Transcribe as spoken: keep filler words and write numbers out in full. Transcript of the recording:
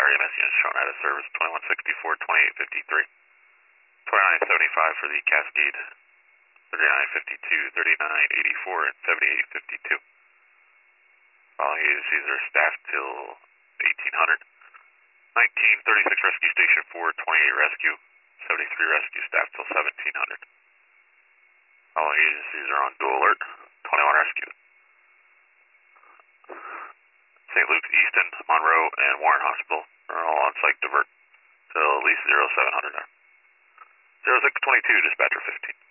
R E M S units shown out of service, twenty-one sixty-four, twenty-eight fifty-three. twenty-nine seventy-five for the Cascade, thirty-nine fifty-two, thirty-nine eighty-four, and seventy-eight fifty-two. Following agencies are staffed till eighteen hundred. nineteen thirty-six Rescue Station four, twenty-eight Rescue, seventy-three Rescue staffed till seventeen hundred. Following agencies are on dual alert, twenty-one Rescue. Saint Luke's, Easton, Monroe, and Warren Hospital are all on site divert till at least zero seven hundred. zero six twenty-two, dispatcher fifteen.